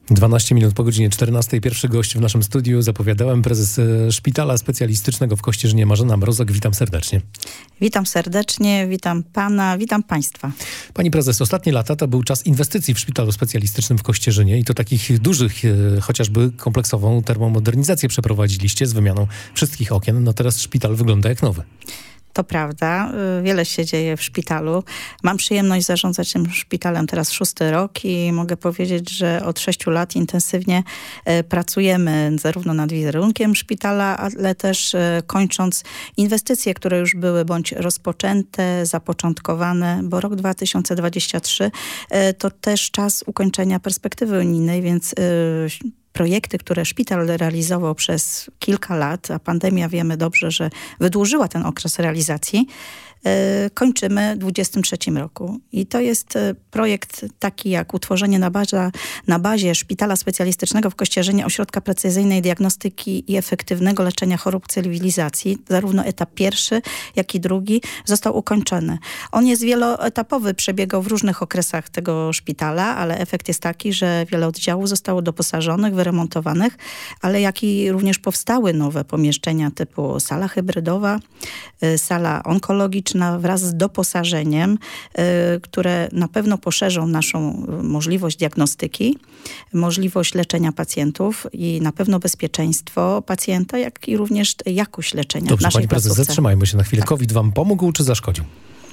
12 minut po godzinie 14. Pierwszy gość w naszym studiu. Zapowiadałem prezes Szpitala Specjalistycznego w Kościerzynie Marzena Mrozek. Witam serdecznie. Witam serdecznie, witam pana, witam państwa. Pani prezes, ostatnie lata to był czas inwestycji w Szpitalu Specjalistycznym w Kościerzynie i to takich dużych, chociażby kompleksową termomodernizację przeprowadziliście z wymianą wszystkich okien. No teraz szpital wygląda jak nowy. To prawda, wiele się dzieje w szpitalu. Mam przyjemność zarządzać tym szpitalem teraz 6. rok i mogę powiedzieć, że od 6 lat intensywnie pracujemy zarówno nad wizerunkiem szpitala, ale też kończąc inwestycje, które już były bądź rozpoczęte, zapoczątkowane, bo rok 2023 to też czas ukończenia perspektywy unijnej, więc projekty, które szpital realizował przez kilka lat, a pandemia wiemy dobrze, że wydłużyła ten okres realizacji, kończymy w 2023 roku. I to jest projekt taki jak utworzenie na bazie Szpitala Specjalistycznego w Kościerzynie ośrodka precyzyjnej diagnostyki i efektywnego leczenia chorób cywilizacji. Zarówno etap pierwszy, jak i drugi został ukończony. On jest wieloetapowy, przebiegał w różnych okresach tego szpitala, ale efekt jest taki, że wiele oddziałów zostało doposażonych, wyremontowanych, ale jak i również powstały nowe pomieszczenia typu sala hybrydowa, sala onkologiczna, wraz z doposażeniem, które na pewno poszerzą naszą możliwość diagnostyki, możliwość leczenia pacjentów i na pewno bezpieczeństwo pacjenta, jak i również jakość leczenia. Dobrze, w naszej pani prezes, placówce. zatrzymajmy się na chwilę. Tak. COVID wam pomógł czy zaszkodził?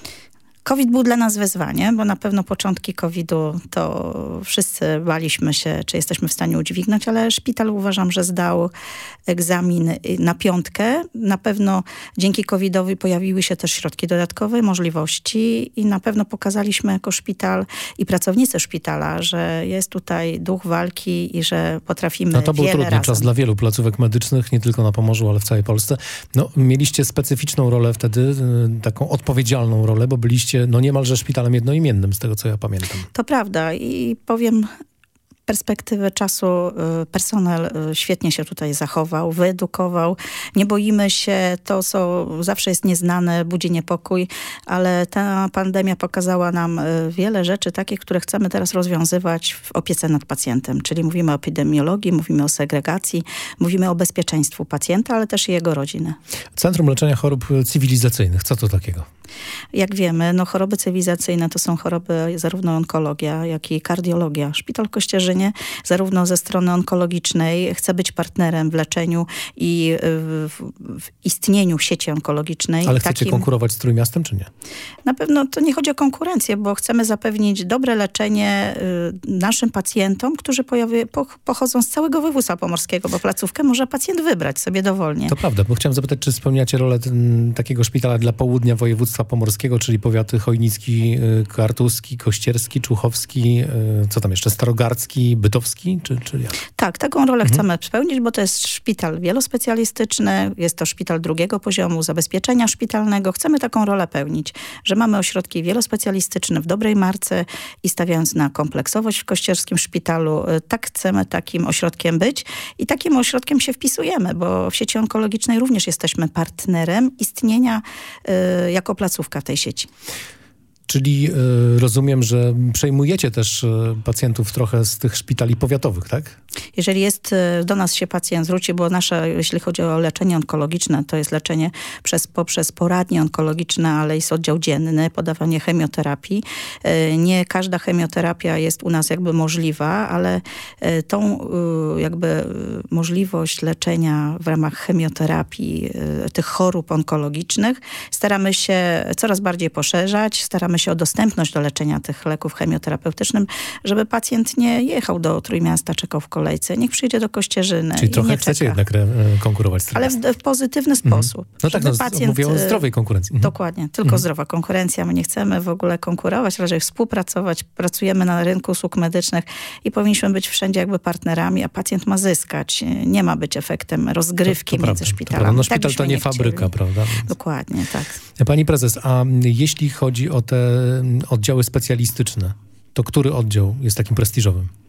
COVID był dla nas wyzwaniem, bo na pewno początki COVID-u to wszyscy baliśmy się, czy jesteśmy w stanie udźwignąć, ale szpital uważam, że zdał egzamin na 5. Na pewno dzięki COVID-owi pojawiły się też środki dodatkowe, możliwości i na pewno pokazaliśmy jako szpital i pracownicy szpitala, że jest tutaj duch walki i że potrafimy wiele No to był trudny razem. czas dla wielu placówek medycznych, nie tylko na Pomorzu, ale w całej Polsce. No, mieliście specyficzną rolę wtedy, taką odpowiedzialną rolę, bo byliście niemalże szpitalem jednoimiennym, z tego co ja pamiętam. To prawda i powiem, perspektywę czasu personel świetnie się tutaj zachował, wyedukował. Nie boimy się, to co zawsze jest nieznane, budzi niepokój, ale ta pandemia pokazała nam wiele rzeczy takich, które chcemy teraz rozwiązywać w opiece nad pacjentem. Czyli mówimy o epidemiologii, mówimy o segregacji, mówimy o bezpieczeństwu pacjenta, ale też i jego rodziny. Centrum Leczenia Chorób Cywilizacyjnych, co to takiego? Jak wiemy, choroby cywilizacyjne to są choroby zarówno onkologia, jak i kardiologia. Szpital w Kościerzynie zarówno ze strony onkologicznej chce być partnerem w leczeniu i w istnieniu sieci onkologicznej. Ale chcecie konkurować z Trójmiastem, czy nie? Na pewno to nie chodzi o konkurencję, bo chcemy zapewnić dobre leczenie naszym pacjentom, którzy pochodzą z całego województwa pomorskiego, bo placówkę może pacjent wybrać sobie dowolnie. To prawda, bo chciałem zapytać, czy spełniacie rolę takiego szpitala dla południa województwa pomorskiego, czyli powiaty chojnicki, kartuski, kościerski, człuchowski, co tam jeszcze, starogardzki, bytowski, czy jak? Tak, taką rolę chcemy spełnić, bo to jest szpital wielospecjalistyczny, jest to szpital drugiego poziomu zabezpieczenia szpitalnego. Chcemy taką rolę pełnić, że mamy ośrodki wielospecjalistyczne w dobrej marce i stawiając na kompleksowość w kościerskim szpitalu, tak chcemy takim ośrodkiem być i takim ośrodkiem się wpisujemy, bo w sieci onkologicznej również jesteśmy partnerem istnienia jako placówka w tej sieci. Czyli rozumiem, że przejmujecie też pacjentów trochę z tych szpitali powiatowych, tak? Jeżeli do nas się pacjent zwróci, bo nasze, jeśli chodzi o leczenie onkologiczne, to jest leczenie poprzez poradnie onkologiczne, ale jest oddział dzienny, podawanie chemioterapii. Nie każda chemioterapia jest u nas jakby możliwa, ale tą jakby możliwość leczenia w ramach chemioterapii tych chorób onkologicznych staramy się coraz bardziej poszerzać, staramy się o dostępność do leczenia tych leków chemioterapeutycznym, żeby pacjent nie jechał do Trójmiasta, czekał w kolejce. Niech przyjdzie do Kościerzyny. Czyli trochę nie chcecie czeka. jednak konkurować z Trójmiastem. Ale w pozytywny sposób. No tak, mówię o zdrowej konkurencji. Dokładnie, tylko zdrowa konkurencja. My nie chcemy w ogóle konkurować, raczej współpracować. Pracujemy na rynku usług medycznych i powinniśmy być wszędzie jakby partnerami, a pacjent ma zyskać. Nie ma być efektem rozgrywki między szpitalami. No szpital to nie fabryka, prawda? Dokładnie, tak. Pani prezes, a jeśli chodzi o te oddziały specjalistyczne, to który oddział jest takim prestiżowym?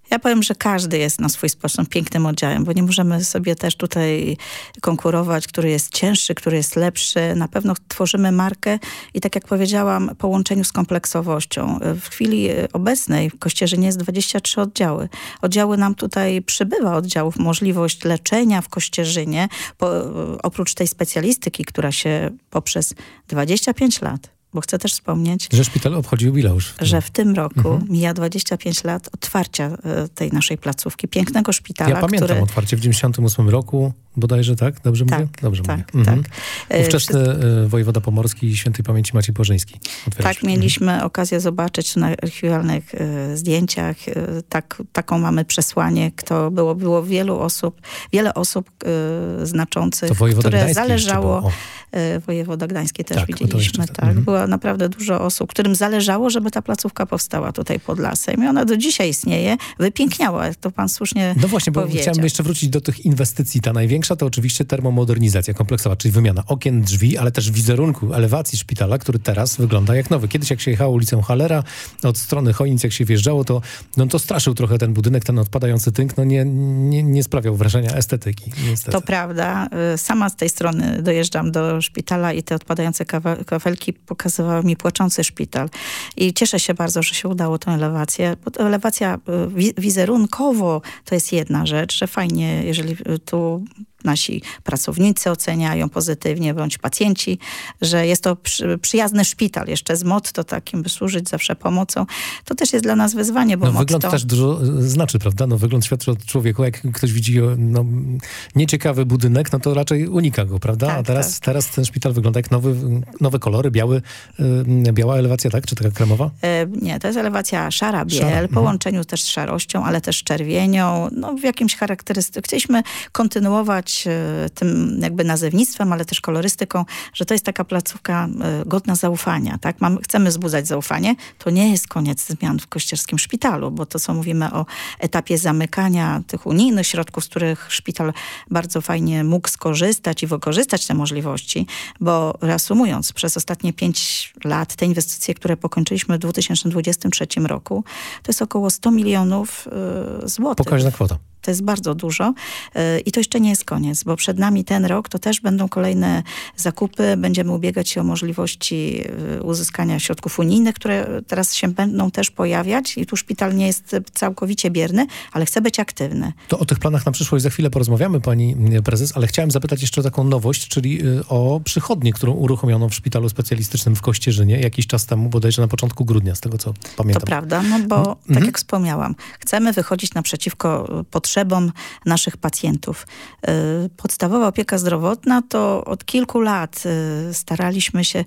Ja powiem, że każdy jest na swój sposób pięknym oddziałem, bo nie możemy sobie też tutaj konkurować, który jest cięższy, który jest lepszy. Na pewno tworzymy markę i tak jak powiedziałam, w połączeniu z kompleksowością. W chwili obecnej w Kościerzynie jest 23 oddziały. Oddziały nam tutaj przybywa oddziałów, możliwość leczenia w Kościerzynie, oprócz tej specjalistyki, która się poprzez 25 lat, bo chcę też wspomnieć, że szpital obchodzi jubileusz. Że w tym roku mija 25 lat otwarcia tej naszej placówki, pięknego szpitala. Ja pamiętam otwarcie w 98 roku, bodajże, tak? Dobrze mówię? Dobrze tak, mówię. Tak. Ówczesny wojewoda pomorski i świętej pamięci Maciej Płażyński. Tak, mieliśmy okazję zobaczyć na archiwalnych zdjęciach. Taką mamy przesłanie. Było wiele osób znaczących, które zależało. Wojewoda Gdański też widzieliśmy. Tak. Było naprawdę dużo osób, którym zależało, żeby ta placówka powstała tutaj pod lasem. I ona do dzisiaj istnieje, wypiękniała, jak to pan słusznie No właśnie, bo chciałem jeszcze wrócić do tych inwestycji. Ta największa to oczywiście termomodernizacja kompleksowa, czyli wymiana okien, drzwi, ale też wizerunku, elewacji szpitala, który teraz wygląda jak nowy. Kiedyś jak się jechało ulicą Hallera, od strony Chojnic, jak się wjeżdżało, to straszył trochę ten budynek, ten odpadający tynk, nie sprawiał wrażenia estetyki. Niestety. To prawda. Sama z tej strony dojeżdżam do szpitala i te odpadające kafelki pokazywały mi płaczący szpital. I cieszę się bardzo, że się udało tą elewację. Bo elewacja wizerunkowo to jest jedna rzecz, że fajnie, jeżeli tu nasi pracownicy oceniają pozytywnie, bądź pacjenci, że jest to przyjazny szpital. Jeszcze z motto takim, by służyć zawsze pomocą. To też jest dla nas wyzwanie, bo wygląd też dużo znaczy, prawda? Wygląd świadczy o człowieku. Jak ktoś widzi nieciekawy budynek, to raczej unika go, prawda? Tak, a teraz ten szpital wygląda jak nowe kolory, biała elewacja, tak? Czy taka kremowa? Nie, to jest elewacja szara-biel, w połączeniu też z szarością, ale też czerwienią. W jakimś charakterystyce. Chcieliśmy kontynuować tym jakby nazewnictwem, ale też kolorystyką, że to jest taka placówka godna zaufania. Tak? Chcemy wzbudzać zaufanie. To nie jest koniec zmian w kościerskim szpitalu, bo to, co mówimy o etapie zamykania tych unijnych środków, z których szpital bardzo fajnie mógł skorzystać i wykorzystać te możliwości, bo reasumując, przez ostatnie 5 lat te inwestycje, które pokończyliśmy w 2023 roku, to jest około 100 milionów złotych. Pokaźna kwota. To jest bardzo dużo i to jeszcze nie jest koniec, bo przed nami ten rok to też będą kolejne zakupy. Będziemy ubiegać się o możliwości uzyskania środków unijnych, które teraz się będą też pojawiać i tu szpital nie jest całkowicie bierny, ale chce być aktywny. To o tych planach na przyszłość za chwilę porozmawiamy, pani prezes, ale chciałem zapytać jeszcze o taką nowość, czyli o przychodnię, którą uruchomiono w szpitalu specjalistycznym w Kościerzynie jakiś czas temu, bodajże na początku grudnia, z tego co pamiętam. To prawda, bo tak jak wspomniałam, chcemy wychodzić naprzeciwko potrzebom naszych pacjentów. Podstawowa opieka zdrowotna to od kilku lat staraliśmy się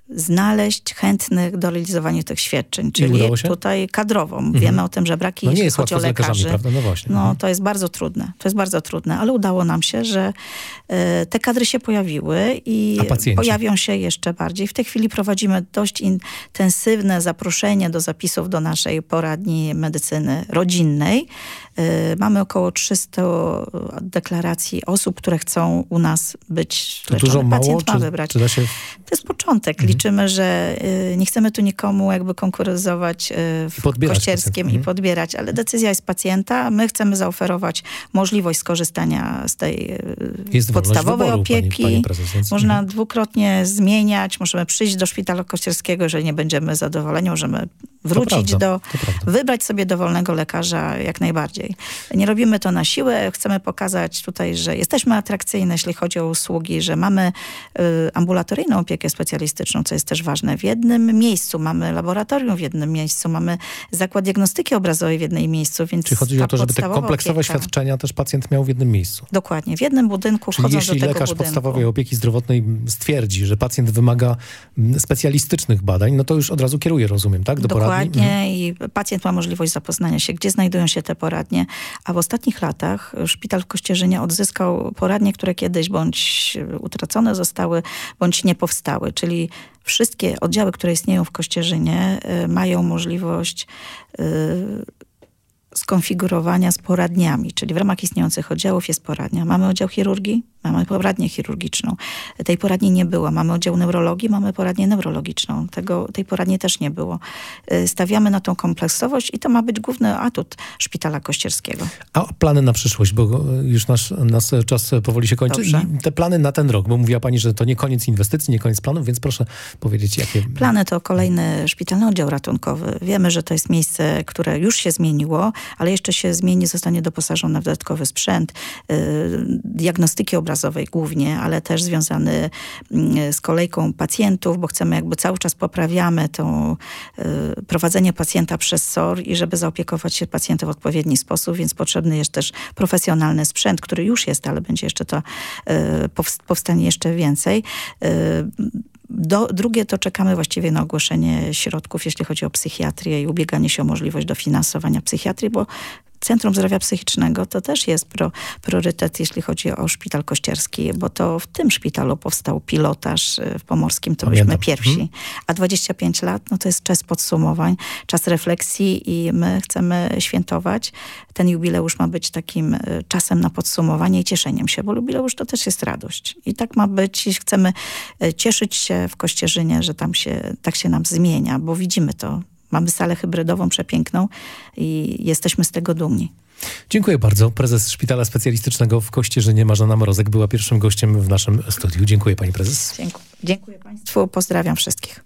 znaleźć chętnych do realizowania tych świadczeń, czyli tutaj kadrową. Wiemy o tym, że braki, jeśli chodzi o lekarzy. Prawda? No właśnie. To jest bardzo trudne. To jest bardzo trudne, ale udało nam się, że te kadry się pojawiły i pojawią się jeszcze bardziej. W tej chwili prowadzimy dość intensywne zaproszenie do zapisów do naszej poradni medycyny rodzinnej. Mamy około 300 deklaracji osób, które chcą u nas być to dużo mało, pacjent ma wybrać. Czy da się... To jest początek. Liczymy, że nie chcemy tu nikomu jakby konkurować w Kościerskim i podbierać, ale decyzja jest pacjenta. My chcemy zaoferować możliwość skorzystania z tej podstawowej opieki. Pani prezes, można dwukrotnie zmieniać. Możemy przyjść do szpitala kościerskiego, jeżeli nie będziemy zadowoleni. Możemy wrócić wybrać sobie dowolnego lekarza jak najbardziej. Nie robimy to na siłę. Chcemy pokazać tutaj, że jesteśmy atrakcyjne, jeśli chodzi o usługi, że mamy ambulatoryjną opiekę specjalistyczną, co jest też ważne. W jednym miejscu mamy laboratorium, w jednym miejscu mamy zakład diagnostyki obrazowej w jednym miejscu, więc czyli chodzi o to, żeby te kompleksowe świadczenia też pacjent miał w jednym miejscu. Dokładnie, w jednym budynku, czyli wchodząc do tego jeśli lekarz budynku. podstawowej opieki zdrowotnej stwierdzi, że pacjent wymaga specjalistycznych badań, no to już od razu kieruje, rozumiem, tak? Do poradni? Dokładnie i pacjent ma możliwość zapoznania się, gdzie znajdują się te poradnie, a w ostatnich latach szpital w Kościerzynie odzyskał poradnie, które kiedyś bądź utracone zostały, bądź nie powstały, czyli wszystkie oddziały, które istnieją w Kościerzynie, mają możliwość skonfigurowania z poradniami, czyli w ramach istniejących oddziałów jest poradnia. Mamy oddział chirurgii, mamy poradnię chirurgiczną. Tej poradni nie było. Mamy oddział neurologii, mamy poradnię neurologiczną. Tej poradni też nie było. Stawiamy na tą kompleksowość i to ma być główny atut Szpitala Kościerskiego. A plany na przyszłość, bo już nasz czas powoli się kończy. Dobrze. I te plany na ten rok, bo mówiła pani, że to nie koniec inwestycji, nie koniec planów, więc proszę powiedzieć, jakie... Plany to kolejny szpitalny oddział ratunkowy. Wiemy, że to jest miejsce, które już się zmieniło, ale jeszcze się zmieni, zostanie doposażone w dodatkowy sprzęt, diagnostyki obrazowej głównie, ale też związany z kolejką pacjentów, bo chcemy cały czas poprawiamy to prowadzenie pacjenta przez SOR i żeby zaopiekować się pacjentem w odpowiedni sposób, więc potrzebny jest też profesjonalny sprzęt, który już jest, ale będzie jeszcze to powstanie jeszcze więcej. Drugie to czekamy właściwie na ogłoszenie środków, jeśli chodzi o psychiatrię i ubieganie się o możliwość dofinansowania psychiatrii, bo Centrum Zdrowia Psychicznego to też jest priorytet, jeśli chodzi o Szpital Kościerski, bo to w tym szpitalu powstał pilotaż w Pomorskim, to byliśmy pierwsi. A 25 lat, no to jest czas podsumowań, czas refleksji i my chcemy świętować. Ten jubileusz ma być takim czasem na podsumowanie i cieszeniem się, bo jubileusz to też jest radość. I tak ma być i chcemy cieszyć się w Kościerzynie, że tak się nam zmienia, bo widzimy to. Mamy salę hybrydową przepiękną i jesteśmy z tego dumni. Dziękuję bardzo. Prezes Szpitala Specjalistycznego w Kościerzynie Marzena Mrozek była pierwszym gościem w naszym studiu. Dziękuję pani prezes. Dziękuję państwu. Pozdrawiam wszystkich.